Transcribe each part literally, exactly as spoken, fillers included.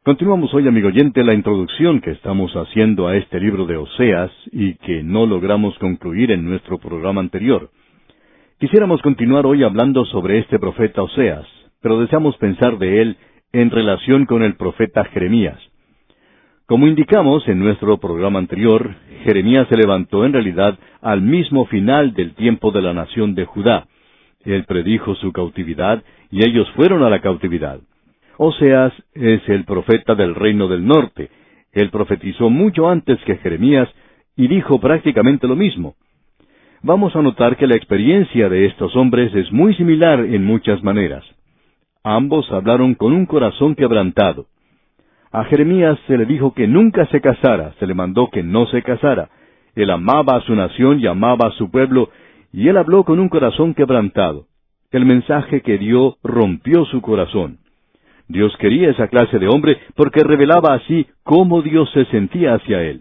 Continuamos hoy, amigo oyente, la introducción que estamos haciendo a este libro de Oseas y que no logramos concluir en nuestro programa anterior. Quisiéramos continuar hoy hablando sobre este profeta Oseas, pero deseamos pensar de él en relación con el profeta Jeremías. Como indicamos en nuestro programa anterior, Jeremías se levantó en realidad al mismo final del tiempo de la nación de Judá. Él predijo su cautividad y ellos fueron a la cautividad. Oseas es el profeta del reino del norte. Él profetizó mucho antes que Jeremías y dijo prácticamente lo mismo. Vamos a notar que la experiencia de estos hombres es muy similar en muchas maneras. Ambos hablaron con un corazón quebrantado. A Jeremías se le dijo que nunca se casara, se le mandó que no se casara. Él amaba a su nación y amaba a su pueblo, y él habló con un corazón quebrantado. El mensaje que dio rompió su corazón. Dios quería esa clase de hombre porque revelaba así cómo Dios se sentía hacia él.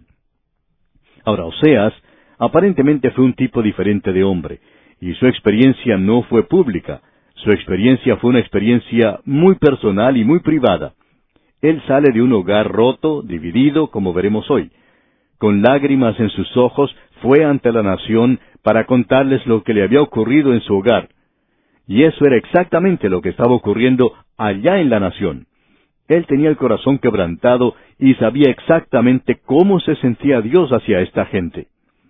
Ahora, Oseas aparentemente fue un tipo diferente de hombre, y su experiencia no fue pública. Su experiencia fue una experiencia muy personal y muy privada. Él sale de un hogar roto, dividido, como veremos hoy. Con lágrimas en sus ojos, fue ante la nación para contarles lo que le había ocurrido en su hogar. Y eso era exactamente lo que estaba ocurriendo allá en la nación. Él tenía el corazón quebrantado y sabía exactamente cómo se sentía Dios hacia esta gente.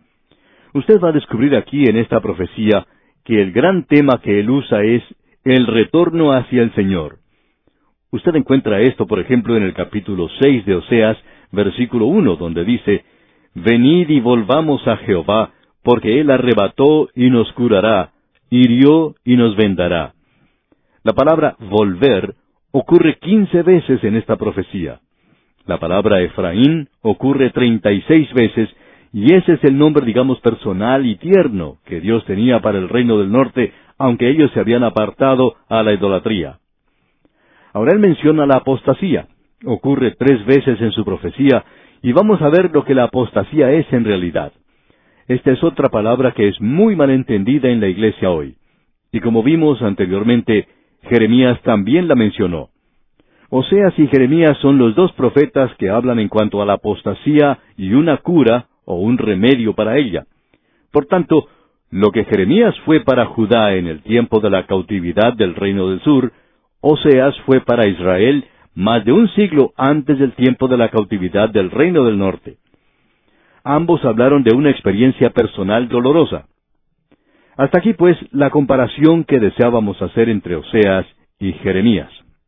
Usted va a descubrir aquí en esta profecía que el gran tema que él usa es el retorno hacia el Señor. Usted encuentra esto, por ejemplo, en el capítulo seis de Oseas, versículo uno, donde dice, «Venid y volvamos a Jehová, porque Él arrebató y nos curará, hirió y nos vendará». La palabra volver ocurre quince veces en esta profecía. La palabra Efraín ocurre treinta y seis veces, y ese es el nombre, digamos, personal y tierno que Dios tenía para el reino del norte, aunque ellos se habían apartado a la idolatría. Ahora él menciona la apostasía. Ocurre tres veces en su profecía, y vamos a ver lo que la apostasía es en realidad. Esta es otra palabra que es muy mal entendida en la iglesia hoy. Y como vimos anteriormente, Jeremías también la mencionó. Oseas y Jeremías son los dos profetas que hablan en cuanto a la apostasía y una cura o un remedio para ella. Por tanto, lo que Jeremías fue para Judá en el tiempo de la cautividad del reino del sur, Oseas fue para Israel más de un siglo antes del tiempo de la cautividad del reino del norte. Ambos hablaron de una experiencia personal dolorosa. Hasta aquí, pues, la comparación que deseábamos hacer entre Oseas y Jeremías.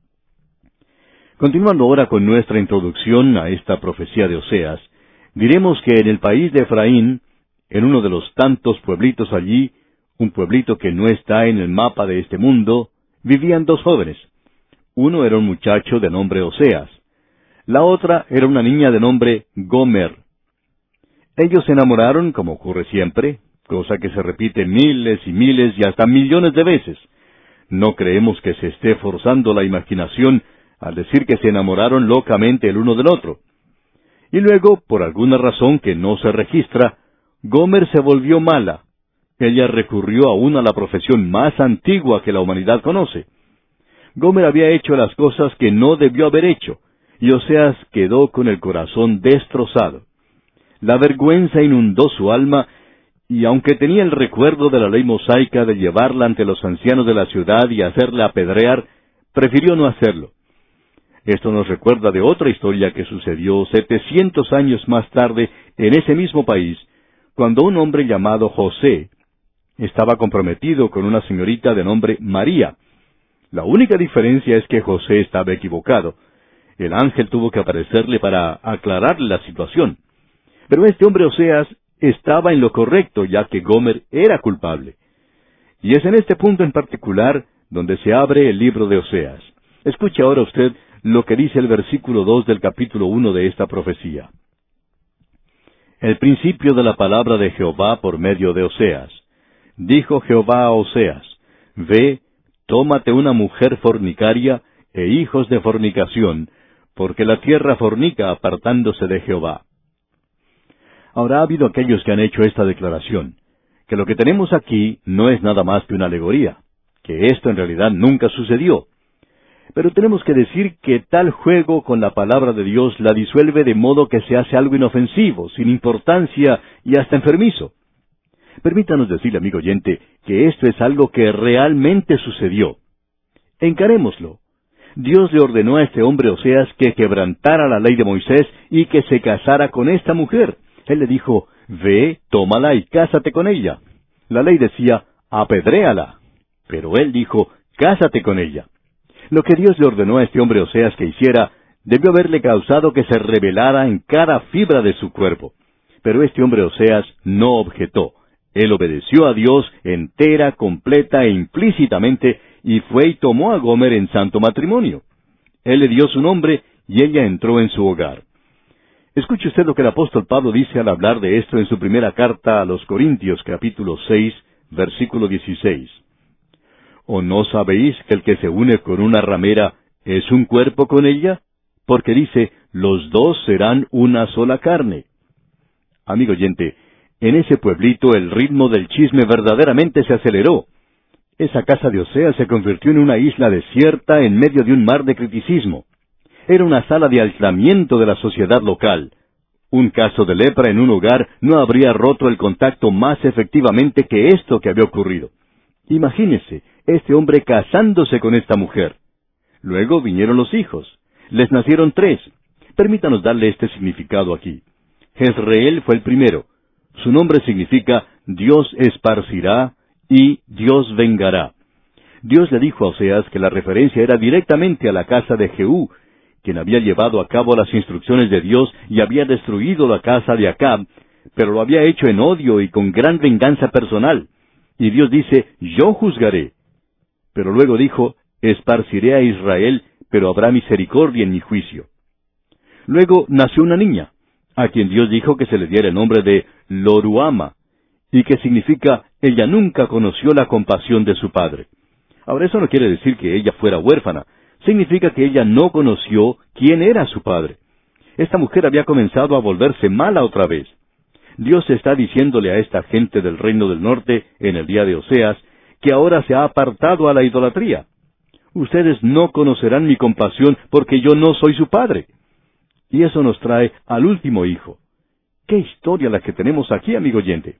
Continuando ahora con nuestra introducción a esta profecía de Oseas, diremos que en el país de Efraín, en uno de los tantos pueblitos allí, un pueblito que no está en el mapa de este mundo, vivían dos jóvenes. Uno era un muchacho de nombre Oseas. La otra era una niña de nombre Gomer. Ellos se enamoraron, como ocurre siempre, cosa que se repite miles y miles y hasta millones de veces. No creemos que se esté forzando la imaginación al decir que se enamoraron locamente el uno del otro. Y luego, por alguna razón que no se registra, Gomer se volvió mala. Ella recurrió aún a la profesión más antigua que la humanidad conoce. Gomer había hecho las cosas que no debió haber hecho, y Oseas quedó con el corazón destrozado. La vergüenza inundó su alma, y aunque tenía el recuerdo de la ley mosaica de llevarla ante los ancianos de la ciudad y hacerla apedrear, prefirió no hacerlo. Esto nos recuerda de otra historia que sucedió setecientos años más tarde en ese mismo país, cuando un hombre llamado José estaba comprometido con una señorita de nombre María. La única diferencia es que José estaba equivocado. El ángel tuvo que aparecerle para aclararle la situación. Pero este hombre Oseas estaba en lo correcto, ya que Gomer era culpable. Y es en este punto en particular donde se abre el libro de Oseas. Escuche ahora usted lo que dice el versículo dos del capítulo uno de esta profecía. El principio de la palabra de Jehová por medio de Oseas. Dijo Jehová a Oseas, Ve, tómate una mujer fornicaria e hijos de fornicación, porque la tierra fornica apartándose de Jehová. Ahora ha habido aquellos que han hecho esta declaración, que lo que tenemos aquí no es nada más que una alegoría, que esto en realidad nunca sucedió. Pero tenemos que decir que tal juego con la palabra de Dios la disuelve de modo que se hace algo inofensivo, sin importancia y hasta enfermizo. Permítanos decirle, amigo oyente, que esto es algo que realmente sucedió. Encarémoslo. Dios le ordenó a este hombre Oseas que quebrantara la ley de Moisés y que se casara con esta mujer. Él le dijo, ve, tómala y cásate con ella. La ley decía, apedréala. Pero él dijo, cásate con ella. Lo que Dios le ordenó a este hombre Oseas que hiciera, debió haberle causado que se rebelara en cada fibra de su cuerpo. Pero este hombre Oseas no objetó. Él obedeció a Dios entera, completa e implícitamente, y fue y tomó a Gomer en santo matrimonio. Él le dio su nombre, y ella entró en su hogar. Escuche usted lo que el apóstol Pablo dice al hablar de esto en su primera carta a los Corintios, capítulo seis, versículo dieciséis. ¿O no sabéis que el que se une con una ramera es un cuerpo con ella? Porque dice, los dos serán una sola carne. Amigo oyente, en ese pueblito el ritmo del chisme verdaderamente se aceleró. Esa casa de Oseas se convirtió en una isla desierta en medio de un mar de criticismo. Era una sala de aislamiento de la sociedad local. Un caso de lepra en un hogar no habría roto el contacto más efectivamente que esto que había ocurrido. Imagínese, este hombre casándose con esta mujer. Luego vinieron los hijos. Les nacieron tres. Permítanos darle este significado aquí. Jezreel fue el primero. Su nombre significa Dios esparcirá y Dios vengará. Dios le dijo a Oseas que la referencia era directamente a la casa de Jehú, quien había llevado a cabo las instrucciones de Dios y había destruido la casa de Acab, pero lo había hecho en odio y con gran venganza personal. Y Dios dice, yo juzgaré. Pero luego dijo, esparciré a Israel, pero habrá misericordia en mi juicio. Luego nació una niña, a quien Dios dijo que se le diera el nombre de Loruama, y que significa, ella nunca conoció la compasión de su padre. Ahora eso no quiere decir que ella fuera huérfana, significa que ella no conoció quién era su padre. Esta mujer había comenzado a volverse mala otra vez. Dios está diciéndole a esta gente del reino del norte, en el día de Oseas, que ahora se ha apartado a la idolatría. Ustedes no conocerán mi compasión porque yo no soy su padre. Y eso nos trae al último hijo. ¡Qué historia la que tenemos aquí, amigo oyente!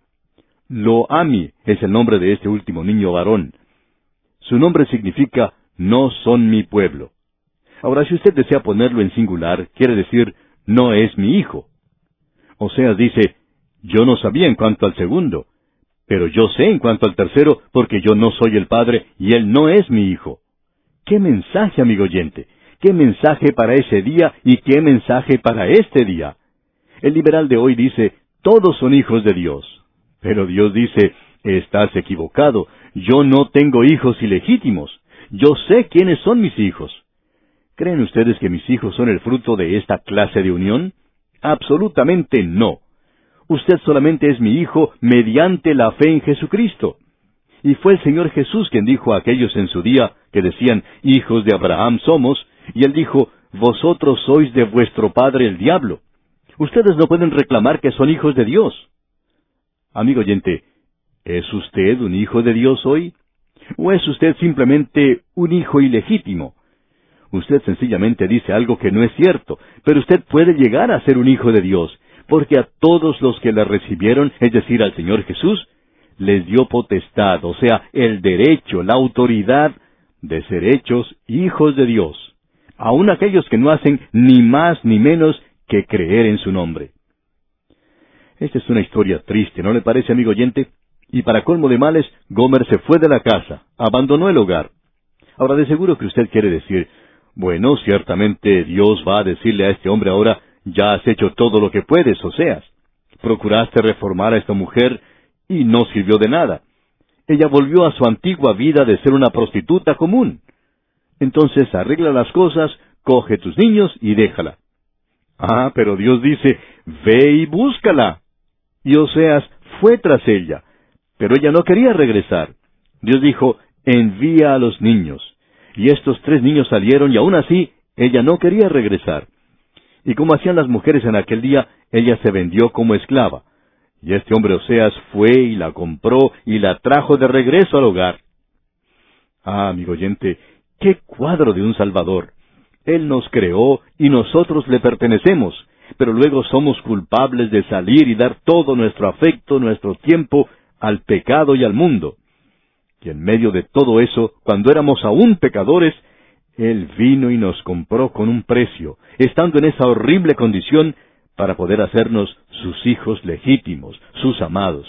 Lo-Ami es el nombre de este último niño varón. Su nombre significa, no son mi pueblo. Ahora, si usted desea ponerlo en singular, quiere decir, no es mi hijo. Oseas dice, yo no sabía en cuanto al segundo, pero yo sé en cuanto al tercero, porque yo no soy el padre, y él no es mi hijo. ¡Qué mensaje, amigo oyente! ¡Qué mensaje para ese día y qué mensaje para este día! El liberal de hoy dice, todos son hijos de Dios. Pero Dios dice, estás equivocado, yo no tengo hijos ilegítimos. Yo sé quiénes son mis hijos. ¿Creen ustedes que mis hijos son el fruto de esta clase de unión? Absolutamente no. Usted solamente es mi hijo mediante la fe en Jesucristo. Y fue el Señor Jesús quien dijo a aquellos en su día que decían, hijos de Abraham somos, y Él dijo, vosotros sois de vuestro padre el diablo. Ustedes no pueden reclamar que son hijos de Dios. Amigo oyente, ¿es usted un hijo de Dios hoy? ¿O es usted simplemente un hijo ilegítimo? Usted sencillamente dice algo que no es cierto, pero usted puede llegar a ser un hijo de Dios, porque a todos los que le recibieron, es decir, al Señor Jesús, les dio potestad, o sea, el derecho, la autoridad de ser hechos hijos de Dios, aun aquellos que no hacen ni más ni menos que creer en su nombre. Esta es una historia triste, ¿no le parece, amigo oyente? Y para colmo de males, Gomer se fue de la casa, abandonó el hogar. Ahora, de seguro que usted quiere decir, bueno, ciertamente Dios va a decirle a este hombre ahora, ya has hecho todo lo que puedes, Oseas. Procuraste reformar a esta mujer y no sirvió de nada. Ella volvió a su antigua vida de ser una prostituta común. Entonces arregla las cosas, coge tus niños y déjala. Ah, pero Dios dice, ve y búscala. Y Oseas fue tras ella, pero ella no quería regresar. Dios dijo, envía a los niños. Y estos tres niños salieron y aún así ella no quería regresar. Y como hacían las mujeres en aquel día, ella se vendió como esclava. Y este hombre Oseas fue y la compró y la trajo de regreso al hogar. Ah, amigo oyente, ¡Qué cuadro de un Salvador! Él nos creó y nosotros le pertenecemos, pero luego somos culpables de salir y dar todo nuestro afecto, nuestro tiempo, al pecado y al mundo. Y en medio de todo eso, cuando éramos aún pecadores, Él vino y nos compró con un precio, estando en esa horrible condición, para poder hacernos sus hijos legítimos, sus amados.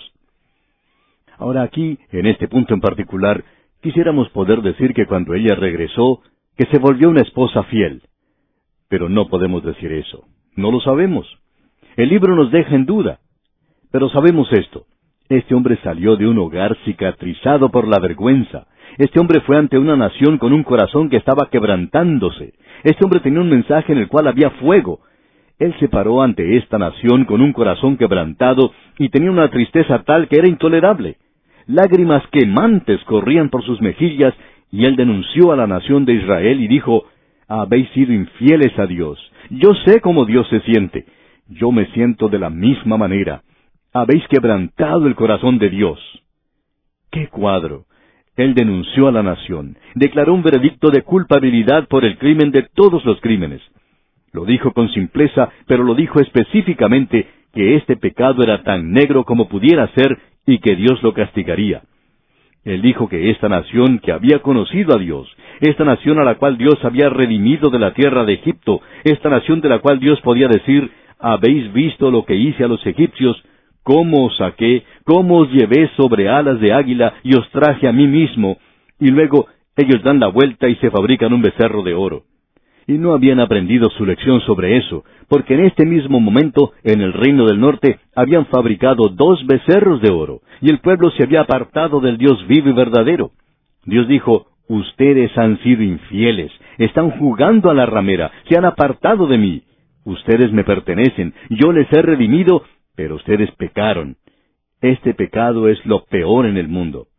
Ahora aquí, en este punto en particular, quisiéramos poder decir que cuando ella regresó, que se volvió una esposa fiel. Pero no podemos decir eso. No lo sabemos. El libro nos deja en duda. Pero sabemos esto. Este hombre salió de un hogar cicatrizado por la vergüenza. Este hombre fue ante una nación con un corazón que estaba quebrantándose. Este hombre tenía un mensaje en el cual había fuego. Él se paró ante esta nación con un corazón quebrantado y tenía una tristeza tal que era intolerable. Lágrimas quemantes corrían por sus mejillas y él denunció a la nación de Israel y dijo, «Habéis sido infieles a Dios. Yo sé cómo Dios se siente. Yo me siento de la misma manera. Habéis quebrantado el corazón de Dios». ¡Qué cuadro! Él denunció a la nación, declaró un veredicto de culpabilidad por el crimen de todos los crímenes. Lo dijo con simpleza, pero lo dijo específicamente que este pecado era tan negro como pudiera ser y que Dios lo castigaría. Él dijo que esta nación que había conocido a Dios, esta nación a la cual Dios había redimido de la tierra de Egipto, esta nación de la cual Dios podía decir, «Habéis visto lo que hice a los egipcios, cómo os saqué, cómo os llevé sobre alas de águila y os traje a mí mismo», y luego ellos dan la vuelta y se fabrican un becerro de oro. Y no habían aprendido su lección sobre eso, porque en este mismo momento, en el reino del norte, habían fabricado dos becerros de oro, y el pueblo se había apartado del Dios vivo y verdadero. Dios dijo, «Ustedes han sido infieles, están jugando a la ramera, se han apartado de mí. Ustedes me pertenecen, yo les he redimido, pero ustedes pecaron». Este pecado es lo peor en el mundo.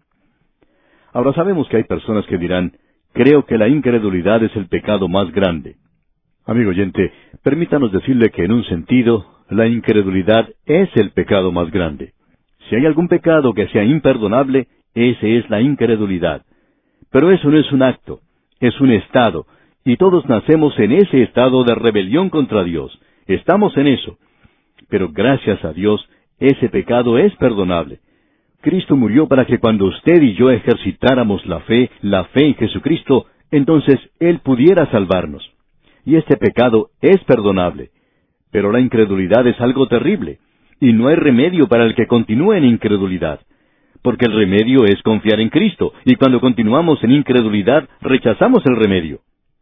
Ahora sabemos que hay personas que dirán, «Creo que la incredulidad es el pecado más grande». Amigo oyente, permítanos decirle que en un sentido, la incredulidad es el pecado más grande. Si hay algún pecado que sea imperdonable, ese es la incredulidad. Pero eso no es un acto, es un estado, y todos nacemos en ese estado de rebelión contra Dios. Estamos en eso. Pero gracias a Dios, ese pecado es perdonable. Cristo murió para que cuando usted y yo ejercitáramos la fe, la fe en Jesucristo, entonces Él pudiera salvarnos. Y este pecado es perdonable. Pero la incredulidad es algo terrible, y no hay remedio para el que continúe en incredulidad. Porque el remedio es confiar en Cristo, y cuando continuamos en incredulidad, rechazamos el remedio.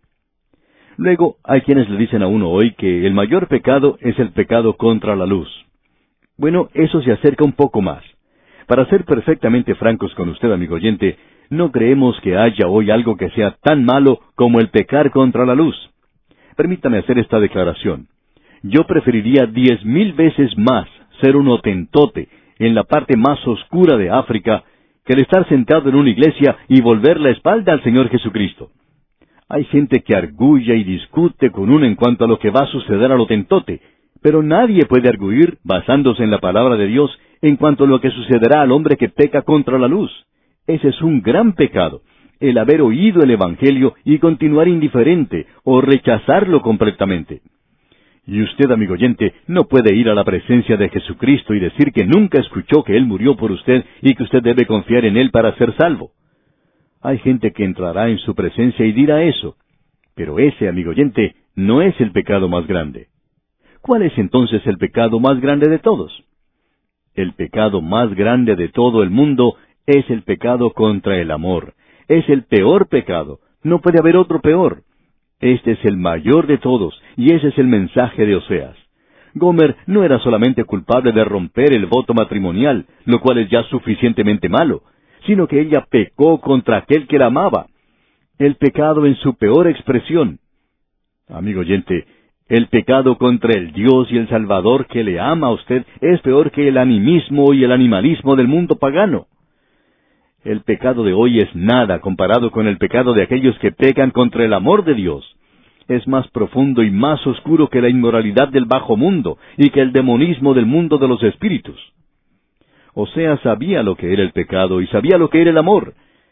Luego, hay quienes le dicen a uno hoy que el mayor pecado es el pecado contra la luz. Bueno, eso se acerca un poco más. Para ser perfectamente francos con usted, amigo oyente, no creemos que haya hoy algo que sea tan malo como el pecar contra la luz. Permítame hacer esta declaración. Yo preferiría diez mil veces más ser un hotentote en la parte más oscura de África que el estar sentado en una iglesia y volver la espalda al Señor Jesucristo. Hay gente que arguye y discute con uno en cuanto a lo que va a suceder al hotentote, pero nadie puede arguir, basándose en la palabra de Dios, en cuanto a lo que sucederá al hombre que peca contra la luz. Ese es un gran pecado, el haber oído el Evangelio y continuar indiferente o rechazarlo completamente. Y usted, amigo oyente, no puede ir a la presencia de Jesucristo y decir que nunca escuchó que Él murió por usted y que usted debe confiar en Él para ser salvo. Hay gente que entrará en su presencia y dirá eso, pero ese, amigo oyente, no es el pecado más grande. ¿Cuál es entonces el pecado más grande de todos? El pecado más grande de todo el mundo es el pecado contra el amor. Es el peor pecado. No puede haber otro peor. Este es el mayor de todos, y ese es el mensaje de Oseas. Gomer no era solamente culpable de romper el voto matrimonial, lo cual es ya suficientemente malo, sino que ella pecó contra aquel que la amaba. El pecado en su peor expresión. Amigo oyente, el pecado contra el Dios y el Salvador que le ama a usted es peor que el animismo y el animalismo del mundo pagano. El pecado de hoy es nada comparado con el pecado de aquellos que pecan contra el amor de Dios. Es más profundo y más oscuro que la inmoralidad del bajo mundo y que el demonismo del mundo de los espíritus. Oseas sabía lo que era el pecado y sabía lo que era el amor.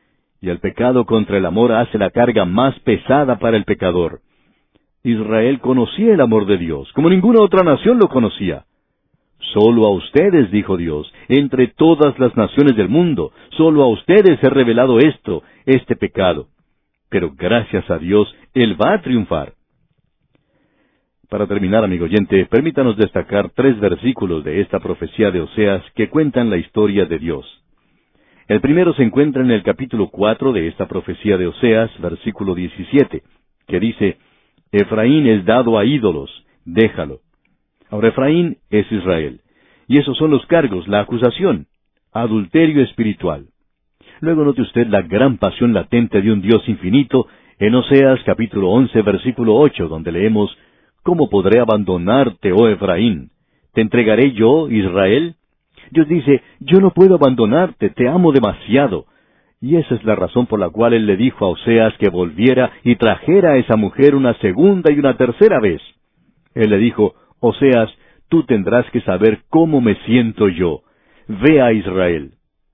y el pecado contra el amor hace la carga más pesada para el pecador. Israel conocía el amor de Dios, como ninguna otra nación lo conocía. Solo a ustedes, dijo Dios, entre todas las naciones del mundo, solo a ustedes he revelado esto, este pecado. Pero gracias a Dios, Él va a triunfar. Para terminar, amigo oyente, permítanos destacar tres versículos de esta profecía de Oseas que cuentan la historia de Dios. El primero se encuentra en el capítulo cuatro de esta profecía de Oseas, versículo diecisiete, que dice, Efraín es dado a ídolos, déjalo. Ahora Efraín es Israel, y esos son los cargos, la acusación, adulterio espiritual. Luego note usted la gran pasión latente de un Dios infinito en Oseas capítulo once, versículo ocho, donde leemos, ¿Cómo podré abandonarte, oh Efraín? ¿Te entregaré yo, Israel? Dios dice, yo no puedo abandonarte, te amo demasiado. Y esa es la razón por la cual Él le dijo a Oseas que volviera y trajera a esa mujer una segunda y una tercera vez. Él le dijo, Oseas, tú tendrás que saber cómo me siento yo. Ve a Israel.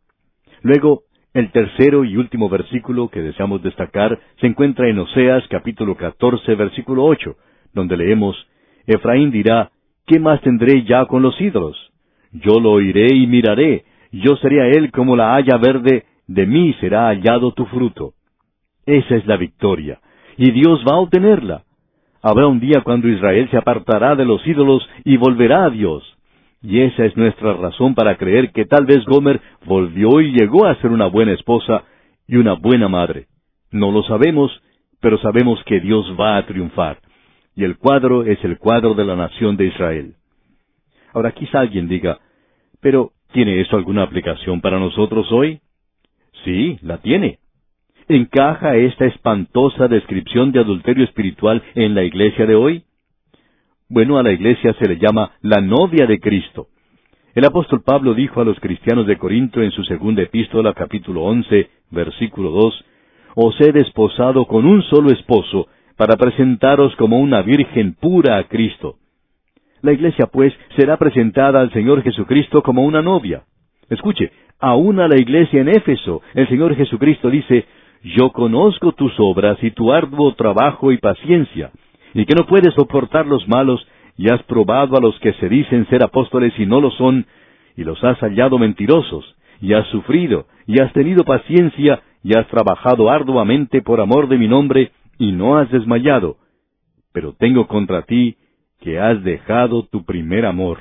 Luego, el tercero y último versículo que deseamos destacar se encuentra en Oseas capítulo catorce, versículo ocho, donde leemos, Efraín dirá, ¿qué más tendré ya con los ídolos? Yo lo oiré y miraré, yo seré a él como la haya verde, de mí será hallado tu fruto. Esa es la victoria, y Dios va a obtenerla. Habrá un día cuando Israel se apartará de los ídolos y volverá a Dios. Y esa es nuestra razón para creer que tal vez Gomer volvió y llegó a ser una buena esposa y una buena madre. No lo sabemos, pero sabemos que Dios va a triunfar. Y el cuadro es el cuadro de la nación de Israel. Ahora quizá alguien diga, pero ¿tiene eso alguna aplicación para nosotros hoy? Sí, la tiene. ¿Encaja esta espantosa descripción de adulterio espiritual en la iglesia de hoy? Bueno, a la iglesia se le llama la novia de Cristo. El apóstol Pablo dijo a los cristianos de Corinto en su segunda epístola, capítulo once, versículo dos, Os he desposado con un solo esposo, para presentaros como una virgen pura a Cristo. La iglesia, pues, será presentada al Señor Jesucristo como una novia. Escuche, aún a la iglesia en Éfeso, el Señor Jesucristo dice, Yo conozco tus obras y tu arduo trabajo y paciencia, y que no puedes soportar los malos, y has probado a los que se dicen ser apóstoles y no lo son, y los has hallado mentirosos, y has sufrido, y has tenido paciencia, y has trabajado arduamente por amor de mi nombre, y no has desmayado. Pero tengo contra ti que has dejado tu primer amor.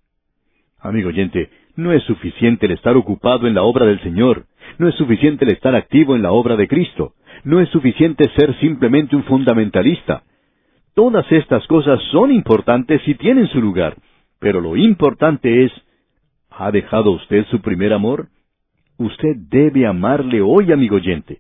Amigo oyente, no es suficiente el estar ocupado en la obra del Señor. No es suficiente el estar activo en la obra de Cristo. No es suficiente ser simplemente un fundamentalista. Todas estas cosas son importantes y tienen su lugar. Pero lo importante es, ¿ha dejado usted su primer amor? Usted debe amarle hoy, amigo oyente.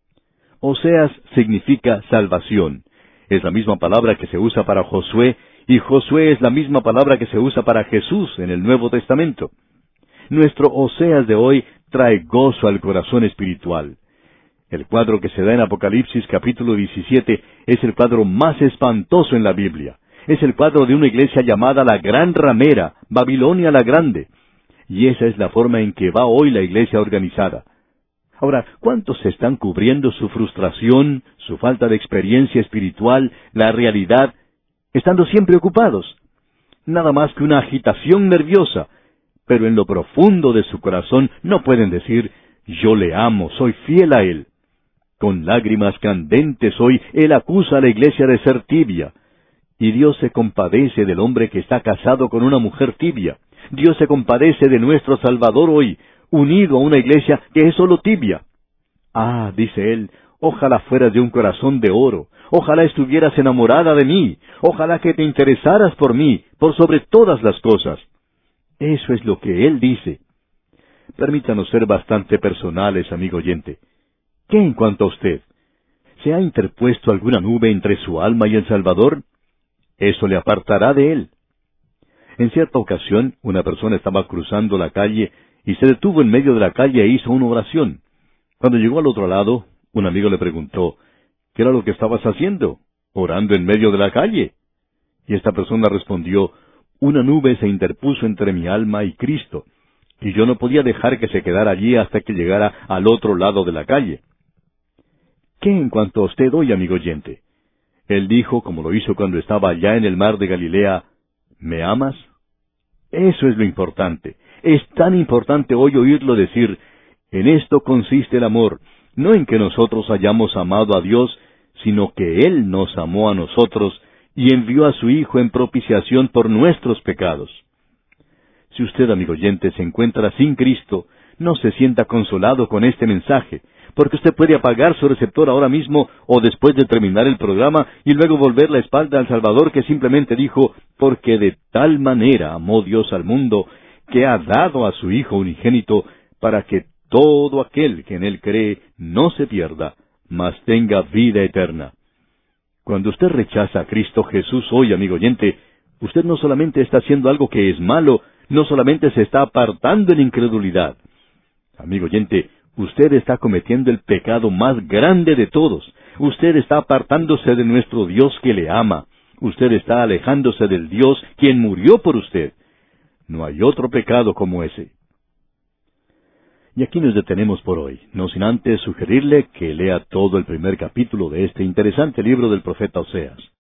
Oseas significa salvación. Es la misma palabra que se usa para Josué, y Josué es la misma palabra que se usa para Jesús en el Nuevo Testamento. Nuestro Oseas de hoy trae gozo al corazón espiritual. El cuadro que se da en Apocalipsis capítulo diecisiete es el cuadro más espantoso en la Biblia. Es el cuadro de una iglesia llamada la Gran Ramera, Babilonia la Grande. Y esa es la forma en que va hoy la iglesia organizada. Ahora, ¿cuántos se están cubriendo su frustración, su falta de experiencia espiritual, la realidad, estando siempre ocupados? Nada más que una agitación nerviosa, pero en lo profundo de su corazón no pueden decir, yo le amo, soy fiel a él. Con lágrimas candentes hoy, él acusa a la iglesia de ser tibia. Y Dios se compadece del hombre que está casado con una mujer tibia. Dios se compadece de nuestro Salvador hoy, unido a una iglesia que es solo tibia. Ah, dice él, ojalá fueras de un corazón de oro, ojalá estuvieras enamorada de mí, ojalá que te interesaras por mí, por sobre todas las cosas. Eso es lo que él dice. Permítanos ser bastante personales, amigo oyente. ¿Qué en cuanto a usted? ¿Se ha interpuesto alguna nube entre su alma y el Salvador? Eso le apartará de él. En cierta ocasión, una persona estaba cruzando la calle y se detuvo en medio de la calle e hizo una oración. Cuando llegó al otro lado, un amigo le preguntó, ¿qué era lo que estabas haciendo? ¿Orando en medio de la calle? Y esta persona respondió, una nube se interpuso entre mi alma y Cristo, y yo no podía dejar que se quedara allí hasta que llegara al otro lado de la calle. ¿Qué en cuanto a usted hoy, amigo oyente? Él dijo, como lo hizo cuando estaba allá en el mar de Galilea, ¿me amas? Eso es lo importante. Es tan importante hoy oírlo decir, en esto consiste el amor, no en que nosotros hayamos amado a Dios, sino que Él nos amó a nosotros y envió a su Hijo en propiciación por nuestros pecados. Si usted, amigo oyente, se encuentra sin Cristo, no se sienta consolado con este mensaje, porque usted puede apagar su receptor ahora mismo o después de terminar el programa y luego volver la espalda al Salvador que simplemente dijo, porque de tal manera amó Dios al mundo, que ha dado a su Hijo unigénito, para que todo aquel que en Él cree no se pierda, mas tenga vida eterna. Cuando usted rechaza a Cristo Jesús hoy, amigo oyente, usted no solamente está haciendo algo que es malo, no solamente se está apartando en incredulidad. Amigo oyente, usted está cometiendo el pecado más grande de todos. Usted está apartándose de nuestro Dios que le ama. Usted está alejándose del Dios quien murió por usted. No hay otro pecado como ese. Y aquí nos detenemos por hoy, no sin antes sugerirle que lea todo el primer capítulo de este interesante libro del profeta Oseas.